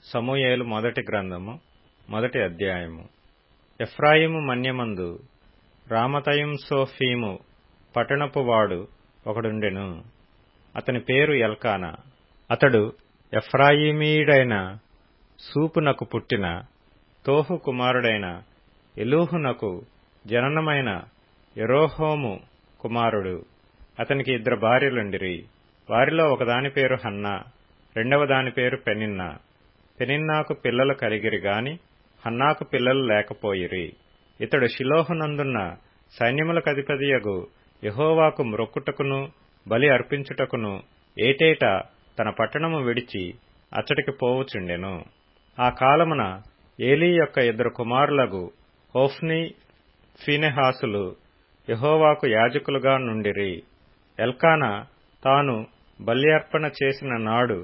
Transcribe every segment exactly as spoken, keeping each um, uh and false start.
సమూయేలు మొదటి గ్రంథము మొదటి అధ్యాయము. ఎఫ్రాయిము మన్యమందు రామతయింసోఫీము పట్టణపు వాడు ఒకడుండెను. అతని పేరు ఎల్కానా. అతడు ఎఫ్రాయిమీయుడైన సూపునకు పుట్టిన తోహు కుమారుడైన ఎలూహునకు జననమైన యెరోహోము కుమారుడు. అతనికి ఇద్దరు భార్యలుండిరి. వారిలో ఒకదాని పేరు హన్నా, రెండవ దాని పేరు పెనిన్నా. పెనిన్నాకు పిల్లలు కలిగిరి గాని హన్నాకు పిల్లలు లేకపోయిరి. ఇతడు షిలోహునందున్న సైన్యములకధిపతియగు యెహోవాకు మ్రొక్కుటకును బలి అర్పించుటకును ఏటేటా తన పట్టణము విడిచి అచ్చటికి పోవుచుండెను. ఆ కాలమున ఏలీ యొక్క ఇద్దరు కుమారులగు హోఫ్నీ ఫీనెహాసులు యెహోవాకు యాజకులుగా నుండిరి. ఎల్కానా తాను బలి అర్పణ చేసిన నాడు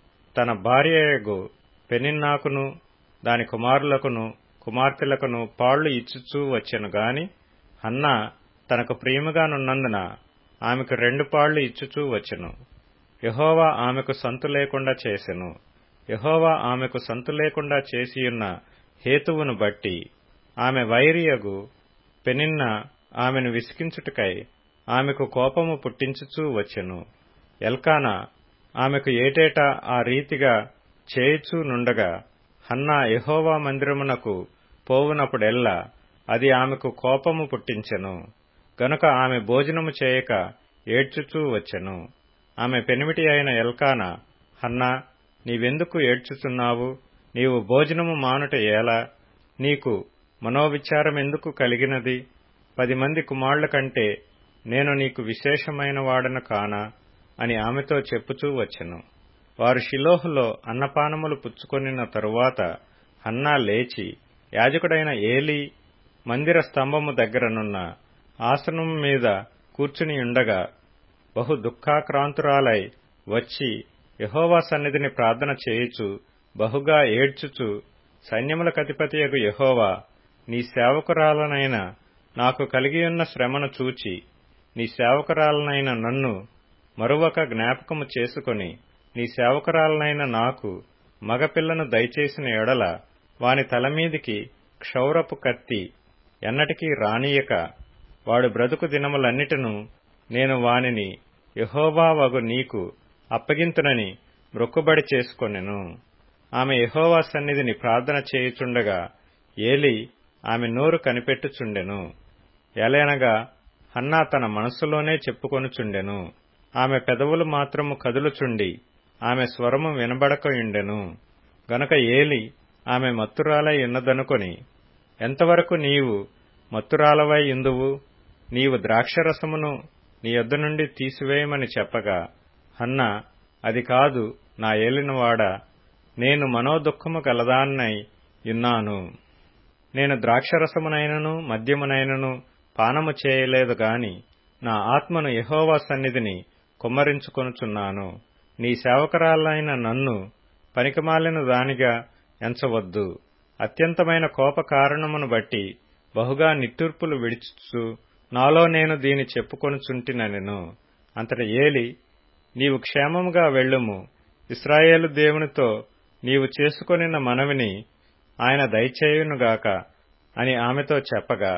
తన భార్యయగు పెనిన్నాకును దాని కుమారులకును కుమార్తెలకును పాళ్లు ఇచ్చుచూ వచ్చెను గాని హన్నా తనకు ప్రియముగానున్నందున ఆమెకు రెండు పాళ్లు ఇచ్చుచూ వచ్చెను. యెహోవా ఆమెకు సంతు లేకుండా చేసెను. యెహోవా ఆమెకు సంతు లేకుండా చేసియున్న హేతువును బట్టి ఆమె వైరియగు పెనిన్నా ఆమెను విసికించుటకై ఆమెకు కోపము పుట్టించుచూ వచ్చెను. ఎల్కానా ఆమెకు ఏటేటా ఆ రీతిగా చేయుచూ నుండగా హన్నా యెహోవా మందిరమునకు పోవునప్పుడెల్లా అది ఆమెకు కోపము పుట్టించెను. గనుక ఆమె భోజనము చేయక ఏడ్చుచూ వచ్చెను. ఆమె పెనిమిటి అయిన ఎల్కానా, హన్నా, నీవెందుకు ఏడ్చుచున్నావు? నీవు భోజనము మానుట ఏలా? నీకు మనోవిచారమెందుకు కలిగినది? పది మంది కుమారుల కంటే నేను నీకు విశేషమైన వాడను కానా అని ఆమెతో చెప్పుచూ వచ్చెను. వారు షిలోహులో అన్నపానములు పుచ్చుకొనిన తరువాత హన్నా లేచి యాజకుడైన ఏలీ మందిర స్తంభము దగ్గరనున్న ఆసనము మీద కూర్చునియుండగా బహు దుఃఖాక్రాంతురాలై వచ్చి యెహోవా సన్నిధిని ప్రార్థన చేయుచు బహుగా ఏడ్చుచు, సైన్యములకధిపతియగు యెహోవా, నీ సేవకురాలనైన నాకు కలిగియున్న శ్రమను చూచి నీ సేవకురాలనైన నన్ను మరువక జ్ఞాపకము చేసుకొని నీ సేవకురాలనైన నాకు మగపిల్లను దయచేసిన ఎడల వాని తలమీదికి క్షౌరపు కత్తి ఎన్నటికీ రానియక వాడు బ్రతుకు దినములన్నిటను నేను వానిని యెహోవా వగు నీకు అప్పగింతునని మ్రొక్కుబడి చేసుకొనెను. ఆమె యెహోవా సన్నిధిని ప్రార్థన చేయుచుండగా ఏలీ ఆమె నోరు కనిపెట్టుచుండెను. ఎలయనగా హన్నా తన మనస్సులోనే చెప్పుకొనుచుండెను. ఆమె పెదవులు మాత్రము కదులుచుండి ఆమె స్వరము వినబడకయుండెను. గనుక ఏలీ ఆమె మత్తురాలై ఉన్నదనుకొని, ఎంతవరకు నీవు మత్తురాలవై యుందువు? నీవు ద్రాక్షరసమును నీ యొద్ద నుండి తీసివేయమని చెప్పగా హన్నా, అది కాదు నా ఏలినవాడా, నేను మనోదుఃఖము గలదాన్నై యున్నాను. నేను ద్రాక్షరసమునైనను మద్యమునైనను పానము చేయలేదు గాని నా ఆత్మను యెహోవా సన్నిధిని కుమ్మరించుకొనుచున్నాను. నీ సేవకురాలైన నన్ను పనికిమాలిన దానిగా ఎంచవద్దు. అత్యంతమైన కోప కారణమును బట్టి బహుగా నిట్టూర్పులు విడుచుచు నాలో నేను దీని చెప్పుకొనుచుంటినెను. అంతట ఏలీ, నీవు క్షేమముగా వెళ్ళుము. ఇశ్రాయేలు దేవునితో నీవు చేసుకొనిన మనవిని ఆయన దయచేయునుగాక అని ఆమెతో చెప్పగా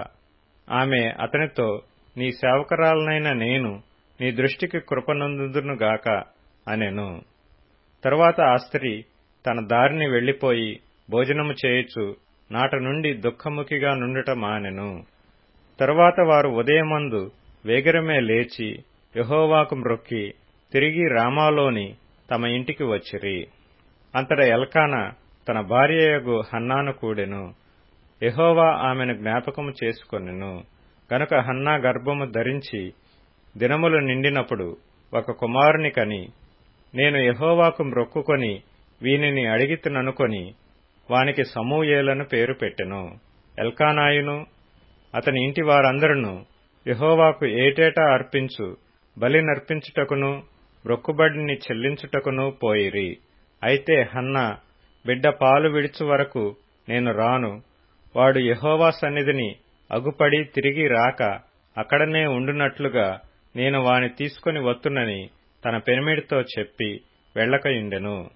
ఆమె అతనితో, నీ సేవకురాలనైన నేను నీ దృష్టికి కృపనొందుదునుగాక అనెను. తరువాత ఆ స్త్రీ తన దారిని వెళ్లిపోయి భోజనము చేయుచు నాట నుండి దుఃఖముఖిగా నుండుట మానెను. తరువాత వారు ఉదయమందు వేగిరమే లేచి యెహోవాకు మ్రొక్కి తిరిగి రామాలోని తమ ఇంటికి వచ్చిరి. అంతట ఎల్కానా తన భార్యయగు హన్నాను కూడెను. యెహోవా ఆమెను జ్ఞాపకము చేసుకొనెను. గనుక హన్నా గర్భము ధరించి దినములు నిండినప్పుడు ఒక కుమారుని కని, నేను యెహోవాకు మ్రొక్కుకొని వీనిని అడిగితిననుకొని వానికి సమూయేలను పేరు పెట్టెను. ఎల్కానాయును అతని ఇంటి వారందరును యెహోవాకు ఏటేటా అర్పించు బలి నర్పించుటకును మ్రొక్కుబడిని చెల్లించుటకును పోయిరి. అయితే హన్నా, బిడ్డ పాలు విడుచు వరకు నేను రాను, వాడు యెహోవా సన్నిధిని అగుపడి తిరిగి రాక అక్కడనే ఉండునట్లుగా నేను వాని తీసుకొని వత్తునని తన పెనిమిడితో చెప్పి వెళ్లకయుండెను.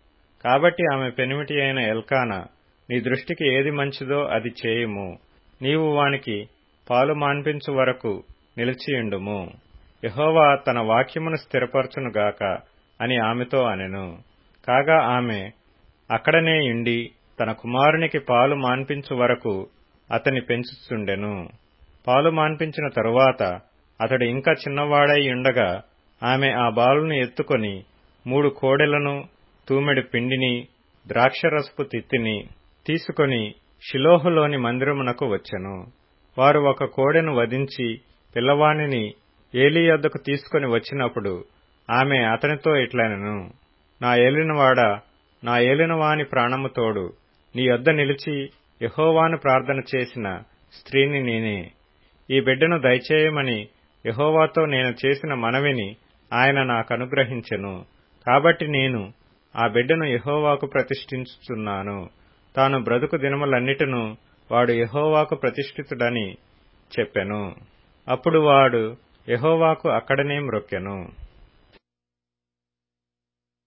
కాబట్టి ఆమె పెనిమిటి అయిన ఎల్కానా, నీ దృష్టికి ఏది మంచిదో అది చేయుము, నీవు వానికి పాలు మాన్పించు వరకు నిలిచియుండుము, యెహోవా తన వాక్యమును స్థిరపరచునుగాక అని ఆమెతో అనెను. కాగా ఆమె అక్కడనే యుండి తన కుమారునికి పాలు మాన్పించు వరకు అతని పెంచుచుండెను. పాలు మాన్పించిన తరువాత అతడు ఇంకా చిన్నవాడై ఉండగా ఆమె ఆ బాలును ఎత్తుకొని మూడు కోడెలను, తూమెడు పిండిని, ద్రాక్షరసపు తిత్తిని తీసుకొని షిలోహులోని మందిరమునకు వచ్చెను. వారు ఒక కోడెను వధించి పిల్లవానిని ఏలీ యొద్దకు తీసుకొని వచ్చినప్పుడు ఆమె అతనితో ఇట్లనెను, నా ఏలినవాడా, నా ఏలినవాని ప్రాణము తోడు, నీ యొద్ద నిలిచి యెహోవాను ప్రార్థన చేసిన స్త్రీని నేనే. ఈ బిడ్డను దయచేయమని యెహోవాతో నేను చేసిన మనవిని ఆయన నాకనుగ్రహించెను. కాబట్టి నేను ఆ బిడ్డను యెహోవాకు ప్రతిష్ఠించుచున్నాను. తాను బ్రతుకు దినములన్నిటినూ వాడు యెహోవాకు ప్రతిష్ఠితుడని చెప్పెను. అప్పుడు వాడు యెహోవాకు అక్కడనే మ్రొక్కెను.